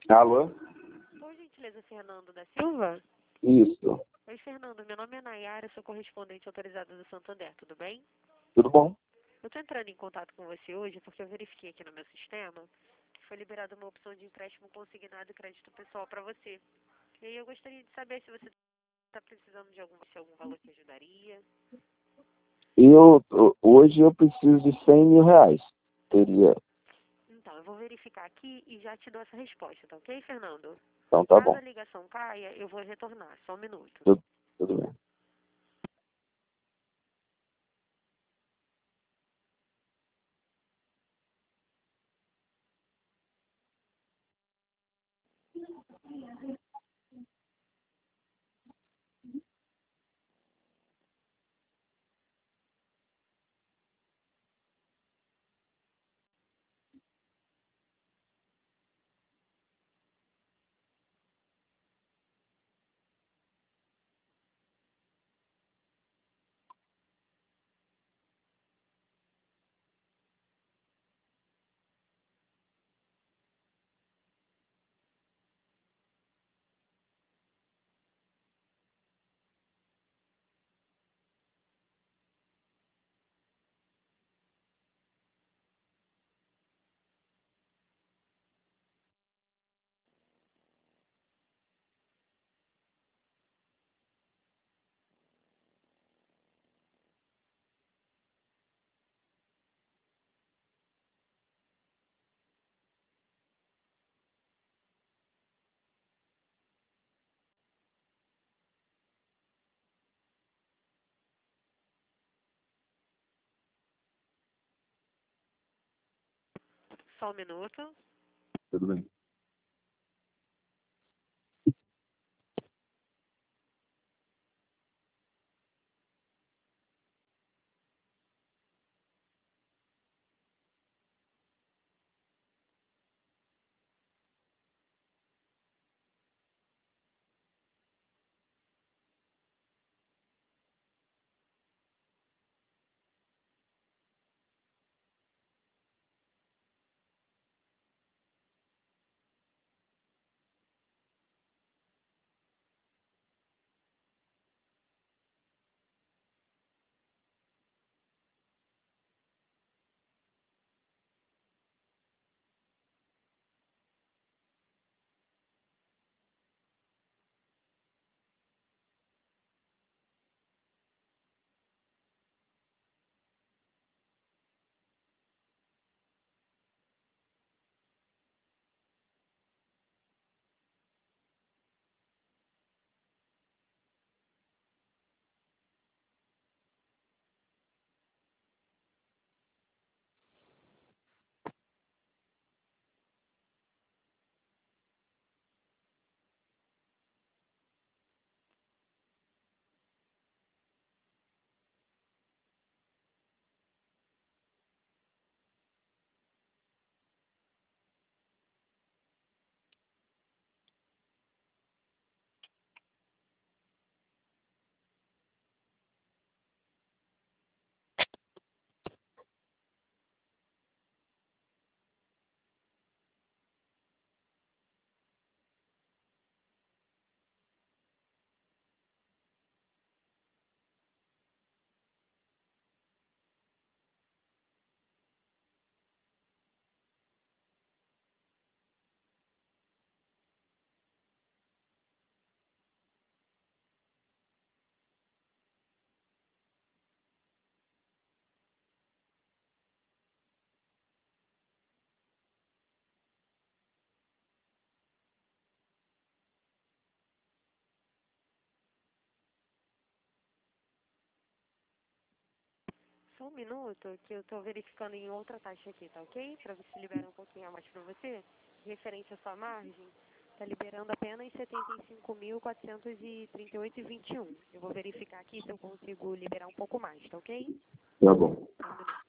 Alô? Por gentileza, Fernando da Silva? Isso. Oi, Fernando. Meu nome é Nayara, sou correspondente autorizada do Santander, tudo bem? Tudo bom? Eu estou entrando em contato com você hoje porque eu verifiquei aqui no meu sistema que foi liberada uma opção de empréstimo consignado e crédito pessoal para você. E aí eu gostaria de saber se você está precisando de algum valor que ajudaria. Hoje eu preciso de 100 mil reais. Teria. Então, eu vou verificar aqui e já te dou essa resposta, tá ok, Fernando? Então tá Caso bom. a ligação caia, eu vou retornar. Só um minuto. Tudo bem. Só um minuto. Tudo bem. Só um minuto que eu estou verificando em outra taxa aqui, tá ok? Para ver se libera um pouquinho a mais para você. Referente à sua margem, está liberando apenas 75.438,21. Eu vou verificar aqui se eu consigo liberar um pouco mais, tá ok? Tá bom. Só um minuto.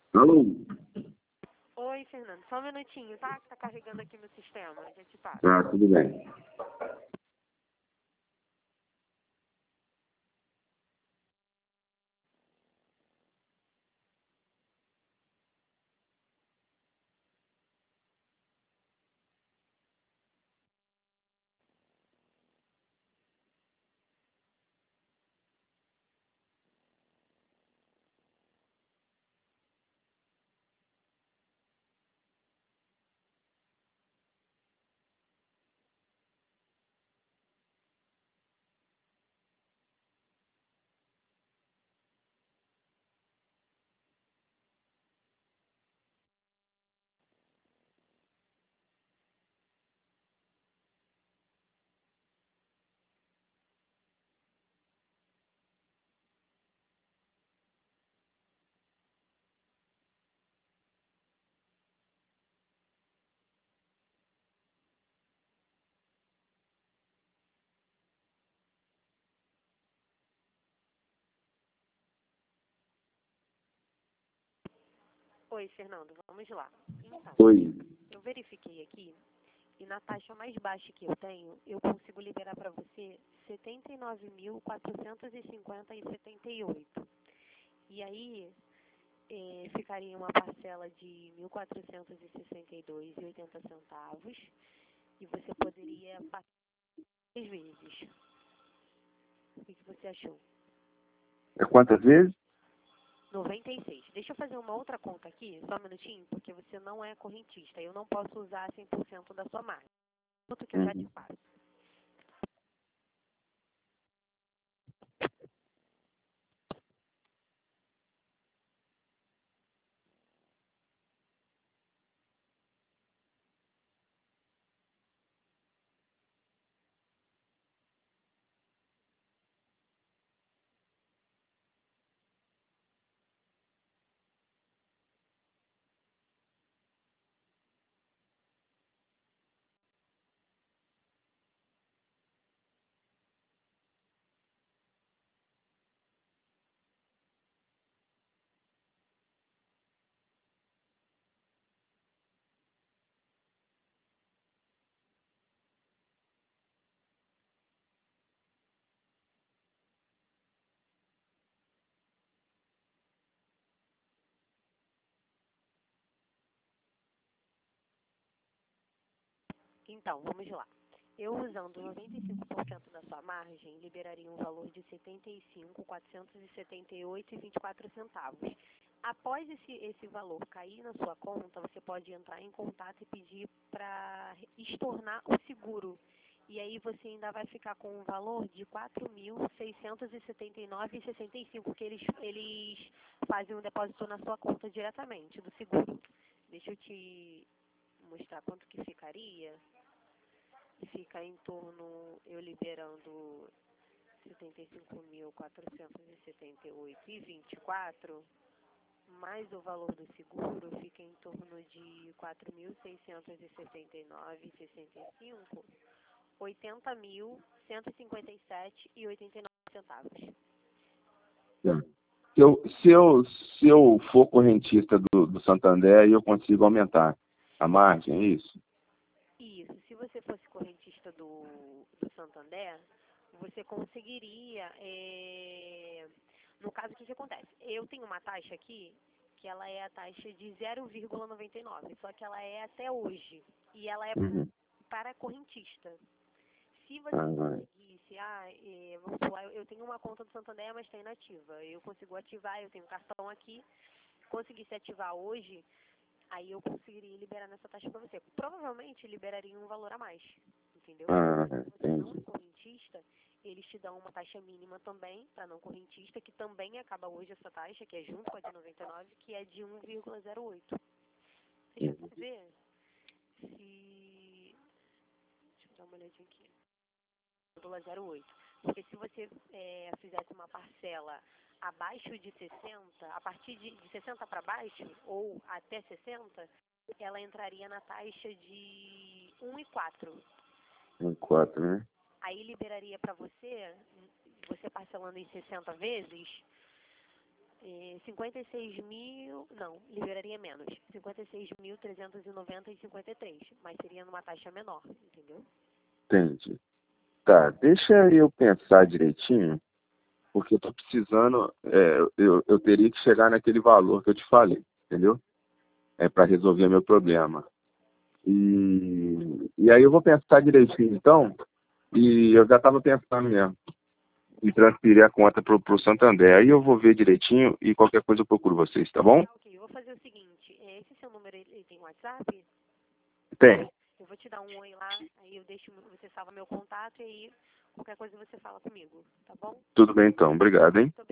Alô? Oi, Fernando. Só um minutinho, tá? Que tá carregando aqui meu sistema. Já te passo. Ah, tudo bem. Oi, Fernando. Vamos lá. Então, Oi. eu verifiquei aqui e na taxa mais baixa que eu tenho, eu consigo liberar para você 79.450,78. E aí, ficaria uma parcela de 1.462,80 e você poderia passar 3 vezes. O que você achou? É quantas vezes? 96. Deixa eu fazer uma outra conta aqui, só um minutinho, porque você não é correntista. Eu não posso usar 100% da sua margem. Outro que eu já te passo. Então, vamos lá. Eu usando 95% da sua margem, liberaria um valor de 75.478,24 centavos. Após esse valor cair na sua conta, você pode entrar em contato e pedir para estornar o seguro. E aí você ainda vai ficar com um valor de R$ 4.679,65, que eles fazem um depósito na sua conta diretamente do seguro. Deixa eu te mostrar quanto que ficaria. Fica em torno, eu liberando 75.478,24, mais o valor do seguro, fica em torno de 4.679,65, 80.157,89 centavos. Tá. Se eu for correntista do Santander, eu consigo aumentar a margem, é isso? Isso, se você fosse correntista do Santander, você conseguiria, no caso, o que acontece? Eu tenho uma taxa aqui, que ela é a taxa de 0,99, só que ela é até hoje, e ela é para correntista. Se você conseguisse, vamos falar, eu tenho uma conta do Santander, mas está inativa, eu consigo ativar, eu tenho um cartão aqui, conseguisse ativar hoje, aí eu conseguiria liberar nessa taxa para você. Provavelmente liberaria um valor a mais, entendeu? Se você não é correntista, eles te dão uma taxa mínima também para não correntista, que também acaba hoje essa taxa, que é junto com a de 99, que é de 1,08. Deixa eu ver se... Deixa eu dar uma olhadinha aqui. 1,08. Porque se você fizesse uma parcela abaixo de 60, a partir de 60 para baixo, ou até 60, ela entraria na taxa de 1,4. 1,4, né? Aí liberaria para você parcelando em 60 vezes, 56 mil, não, liberaria menos, 56.390,53, mas seria numa taxa menor, entendeu? Entendi. Tá, deixa eu pensar direitinho, porque eu tô precisando, eu teria que chegar naquele valor que eu te falei, entendeu? Para resolver meu problema. E aí eu vou pensar direitinho, então, e eu já estava pensando mesmo em transferir a conta pro Santander. Aí eu vou ver direitinho e qualquer coisa eu procuro vocês, tá bom? Tá, ok, eu vou fazer o seguinte, esse seu número, ele tem WhatsApp? Tem. Eu vou te dar um oi lá, aí eu deixo, você salva meu contato e aí qualquer coisa você fala comigo, tá bom? Tudo bem então. Obrigado, hein? Muito